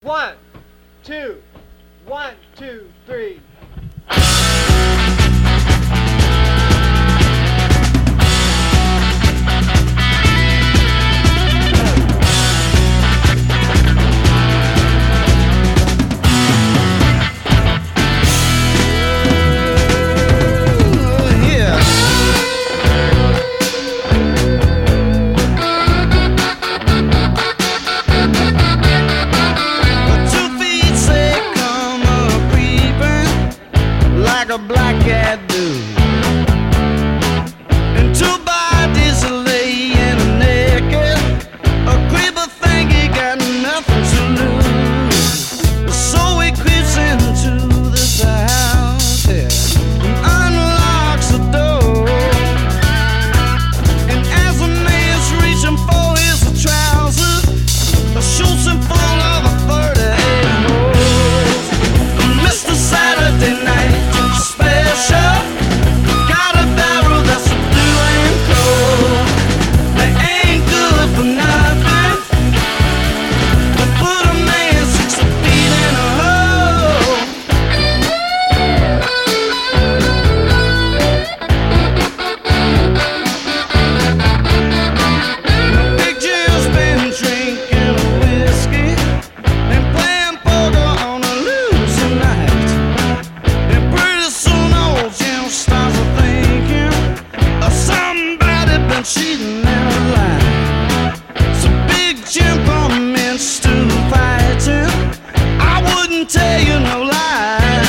1, 2, 1, 2, 3. A black cat do, and two bodies are laying naked. A creeper think he got nothing to lose, so he creeps into this house here and unlocks the door. And as the man's reaching for his trousers, shoots him full of a 38 holes. Mr. Saturday Night Special, got a barrel that's blue and cold. They ain't good for nothing, but put a man 6 feet in a hole. Big Jim's been drinking whiskey and playing poker on a losing night. And pretty soon old Jim starts thinking somebody been cheating in her life. So Big Jim commenced to fighting. I wouldn't tell you no lie.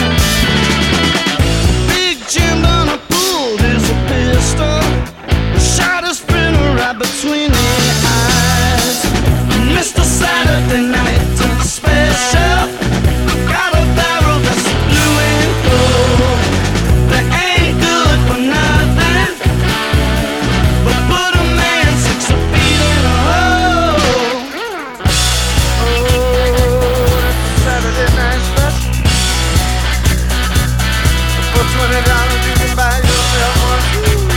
Big Jim done pulled his pistol, shot his friend right between the eyes. Mr. Saturday Night Special, got a barrel that's blue and gold. They ain't good for nothing, but put a man 6 feet in a hole. Oh, that's Saturday Night Special. For $20 you can buy yourself one.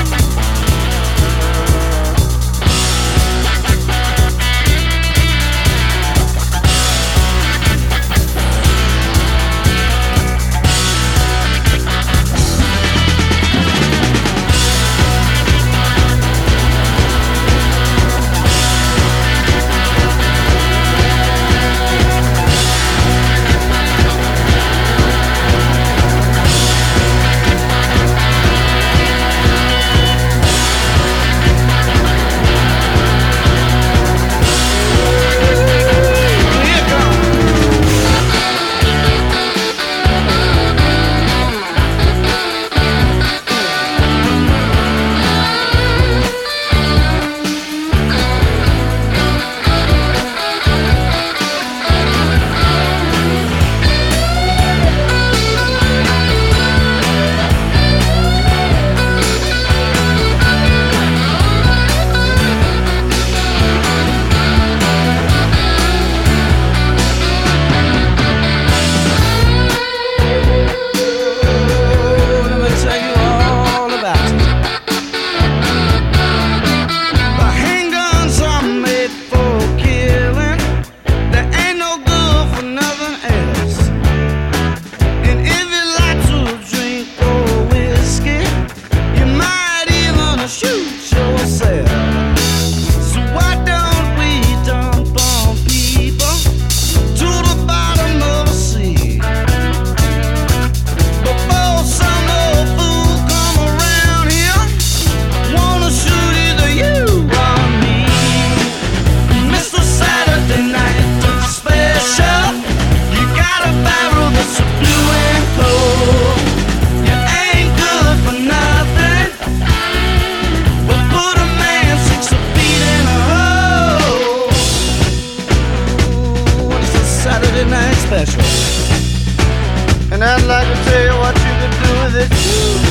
Saturday Night Special, and I'd like to tell you what you could do with it too.